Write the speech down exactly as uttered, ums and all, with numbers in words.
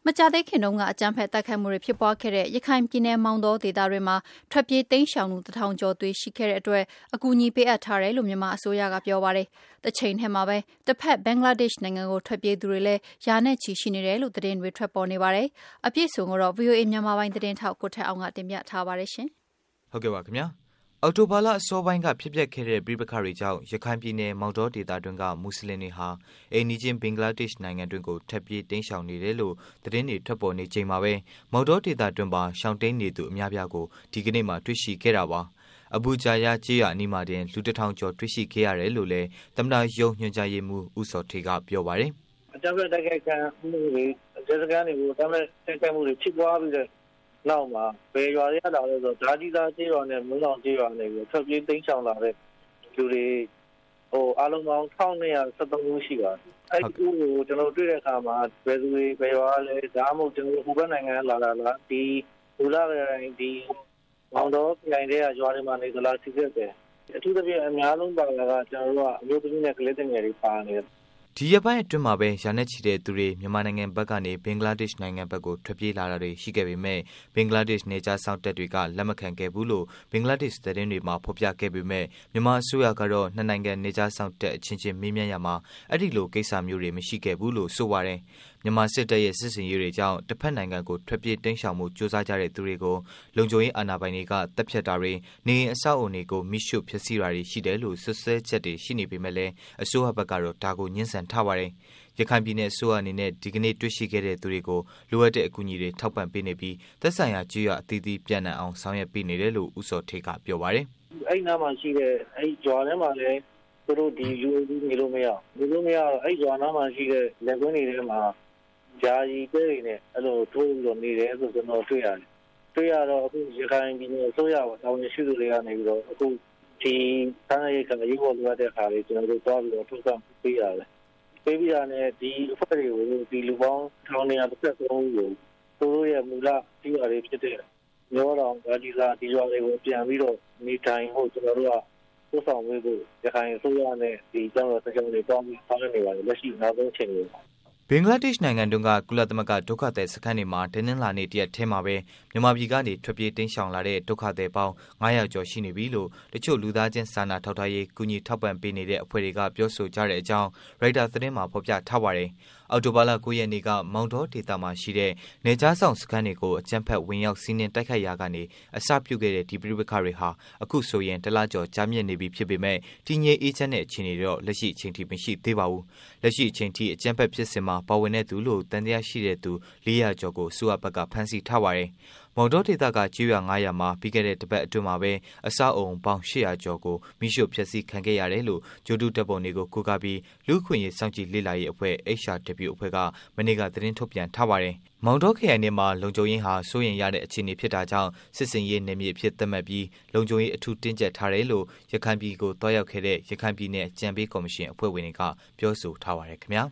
ကြသေးခင်တုန်းကအကြမ်းဖက်တိုက်ခိုက်မှုတွေဖြစ်ပွားခဲ့တဲ့ရခိုင်ပြည်နယ်မောင်တောဒေသတွေမှာထွက်ပြေးတိမ်းရှောင်သူတစ်ထောင်ကျော်တွေ့ရှိခဲ့တဲ့အတွက်အကူအညီပေးအပ်ထားတယ်လို့မြန်မာအစိုးရကပြောပါတယ်။တစ်ချိန်ထဲမှာပဲတစ်ဖက်ဘင်္ဂလားဒေ့ရှ်နိုင်ငံကိုထွက်ပြေးသူတွေလည်းရာနဲ့ချီရှိနေတယ်လို့သတင်းတွေထွက်ပေါ်နေပါတယ်။အပြည့်အစုံကိုတော့ ဗွီအိုအေ မြန်မာပိုင်းသတင်းထောက်ကိုထက်အောင်ကတင်ပြထားပါတယ်ရှင်။ဟုတ်ကဲ့ပါခင်ဗျာ။အော်တိုဘာလအစောပိုင်းကဖြစ်ပျက်ခဲ့တဲ့ပြည်ပခါတွေကြောင့်ရခိုင်ပြည်နယ်မောင်တောဒေသတွင်းကမွတ်စလင်တွေဟာအိမ်နီးချင်းဘင်္ဂလားဒေ့ရှ်နိုင်ငံတွင်းကိုထပ်ပြေးတိမ်းရှောင်နေတယ်လို့သတင်းတွေထွက်ပေါ်နေချိန်မှာပဲမောင်တောဒေသတွင်းမှာရှောင်တိမ်းနေသူအများပြားကိုဒီကနေ့မှတွေ့ရှိခဲ့တာပါ။အဘူဂျာယာကျေးရွာအနီးမှာတင်လူတစ်ထောင်ကျော်တွေ့ရှိခဲ့ရတယ်လို့လည်းသမ္မတရုံးညွှန်ကြားရေးမှူးဦးစောထေးကပြောပါတယ်။အကြမ်းဖက်တိုက်ခိုက်မှုတွေဒေသခံတွေကိုတမ်းမဲ့တိုက်ခိုက်မှုတွေဖြစ်ပွားပြီးတဲ့နောက်မှာဘယ်ရွာတွေရလာလဲဆိုတော့ဓာကြီးသားကျေးရွာနဲ့မုံအောင်ကျေးရွာနဲ့ပြီးထွက်ပြေးတိမ်းရှောင်လာတဲ့လူတွေဟိုအားလုံးပေါင်းတစ်ထောင်နှစ်ရာ၁၃ဦးရှိပါတယ်။အဲ့ဒီကိုကျွန်တော်တွေ့တဲ့အခါမှာဘယ်သူတွေဘယ်ရွာလဲဒါမှမဟုတ်ကျွန်တော်ဟိုဘက်နိုင်ငံလာလာလားဒီလူလာတဲ့ဒီမောင်တော်ပြည်တဲ့ရွာတွေမှာနေသလားသိခဲ့တယ်။အထူးသဖြင့်အများဆုံးပါလာကကျွန်တော်တို့ကအမျိုးသမီးနဲ့ကလေးငယ်တွေပါနေတယ်။ဒီရက်ပိုင်းအတွင်းမှာပဲရာနဲ့ချီတဲ့သူတွေမြန်မာနိုင်ငံဘက်ကနေဘင်္ဂလားဒေ့ရှ်နိုင်ငံဘက်ကိုထွက်ပြေးလာတာတွေရှိခဲ့ပေမဲ့ဘင်္ဂလားဒေ့ရှ်နေကြားဆောင်တပ်တွေကလက်မခံခဲ့ဘူးလို့ဘင်္ဂလားဒေ့ရှ်သတင်းတွေမှာဖော်ပြခဲ့ပေမဲ့မြန်မာအစိုးရကတော့နှစ်နိုင်ငံနေကြားဆောင်တပ်အချင်းချင်းမေးမြန်းရမှာအဲ့ဒီလိုကိစ္စမျိုးတွေမရှိခဲ့ဘူးလို့ဆိုပါတယ်မြန်မာစစ်တပ်ရဲ့စစ်စင်ရေးတွေကြောင့်တစ်ဖက်နိုင်ငံကိုထွက်ပြေးတိမ်းရှောင်မှုစ조사ကြတဲ့သူတွေကိုလုံခြုံရေးအာဏာပိုင်တွေကတပ်ဖြတ်တာတွေနေအဆောက်အုံတွေကိုမိရှုဖျက်ဆီးတာတွေရှိတယ်လို့ဆွဆွဲချက်တွေရှိနေပေမဲ့လည်းအစိုးရဘက်ကတော့ဒါကိုညှင်းဆန်ထားပါတယ်ရခိုင်ပြည်နယ်အစိုးရအနေနဲ့ဒီကနေ့တွေ့ရှိခဲ့တဲ့သူတွေကိုလိုအပ်တဲ့အကူအညီတွေထောက်ပံ့ပေးနေပြီးသက်ဆိုင်ရာကြေးရွာအသီးသီးပြန်နိုင်အောင်ဆောင်ရွက်ပေးနေတယ်လို့ဦးစောထေးကပြောပါတယ်အဲ့နားမှာရှိတဲ့အဲ့ရွာထဲမှာလည်းသူတို့ဒီလူအုပ်ကြီးနေလို့မရဘူးနေလို့မရတော့အဲ့ရွာနားမှာရှိတဲ့လက်ကွင်းတွေထဲမှာဂျာကြီးတွေနဲ့အဲ့လိုထိုးပြီးတော့နေတယ်ဆိုကျွန်တော်တွေ့ရတယ်တွေ့ရတော့အခုရခိုင်ပြည်နယ်အစိုးရကတောင်းရရှိသူတွေကနေပြီးတော့အခုဒီဆန်းရိတ်ကရေးပေါ်လိုအပ်တဲ့ခါလေးကျွန်တော်တို့တွားပြီးတော့ထုတ်ဆောင်ပေးရတယ်ပေးပြီးတာနဲ့ဒီအဖွဲ့တွေကိုဒီလူပေါင်းထောင်နေရာတစ်ဆက်သုံးဦးကိုသူတို့ရဲ့မူလဒီရွာတွေဖြစ်တဲ့မျိုးတော်ဗာဒီလာဒီရွာတွေကိုပြန်ပြီးတော့နေထိုင်ဖို့ကျွန်တော်တို့ကပို့ဆောင်ပေးဖို့ရခိုင်အစိုးရနဲ့ဒီကျောင်းတော်တစ်ကျောင်းတွေပေါင်းပြီးဆောင်ရွက်နေပါတယ်လက်ရှိနောက်ဆုံးချိန်တွေဘင်္ဂလားဒေ့ရှ်နိုင်ငံတွင်းကကုလသမဂ္ဂဒုက္ခသည်စခန်းတွေမှာတင်းနှင်းလာနေတရက်ထဲမှာပဲမြန်မာပြည်ကနေထွက်ပြေးတိမ်းရှောင်လာတဲ့ဒုက္ခသည်ပေါင်းငါးရာကျော်ရှိနေပြီလို့တချို့လူသားချင်းစာနာထောက်ထားရေးကူညီထောက်ပံ့ပေးနေတဲ့အဖွဲ့တွေကပြောဆိုကြတဲ့အကြောင်းရိုက်တာသတင်းမှာဖော်ပြထားပါတယ်။အောက်တိုဘာလ၉ရက်နေ့ကမောင်တောဒေသမှာရှိတဲ့နေကြားဆောင်စခန်းတွေကိုအကြမ်းဖက်ဝင်ရောက်စီးနင်းတိုက်ခိုက်ရာကနေအစပြုခဲ့တဲ့ဒီပြည်ပခါတွေဟာအခုဆိုရင်တလကျော်ကြာမြင့်နေပြီဖြစ်ပေမဲ့တည်ငြိမ်အေးချမ်းတဲ့အခြေအနေတော့လက်ရှိအချိန်ထိမရှိသေးပါဘူး။လက်ရှိအချိန်ထိအကြမ်းဖက်ဖြစ်စဉ်မှာပါဝင်တဲ့သူလို့တန်တရားရှိတဲ့သူလေးရာကျော်ကိုစုအပ်ဘက်ကဖမ်းဆီးထားပါတယ်။မော်တော်ဒေသကကျေးရွာငါးရာမှာပြီးခဲ့တဲ့တပတ်အတွင်းမှာပဲအဆောက်အုံပေါင်းရှစ်ရာကျော်ကိုမိရှုဖျက်ဆီးခံခဲ့ရတယ်လို့ဂျိုဒူတပ်ပုံတွေကိုကိုးကားပြီးလူ့ခွင့်ရေးစောင့်ကြည့်လေ့လာရေးအဖွဲ့ H R W အဖွဲ့ကမနေ့ကသတင်းထုတ်ပြန်ထားပါတယ်။မောင်တောခရိုင်ထဲမှာလုံခြုံရေးဟာစိုးရိမ်ရတဲ့အခြေအနေဖြစ်တာကြောင့်စစ်စင်ရေးနယ်မြေအဖြစ်သတ်မှတ်ပြီးလုံခြုံရေးအထူးတင်းကျပ်ထားတယ်လို့ရခိုင်ပြည်ကိုတွားရောက်ခဲ့တဲ့ရခိုင်ပြည်နယ်အကြံပေးကော်မရှင်အဖွဲ့ဝင်တွေကပြောဆိုထားပါတယ်ခင်ဗျာ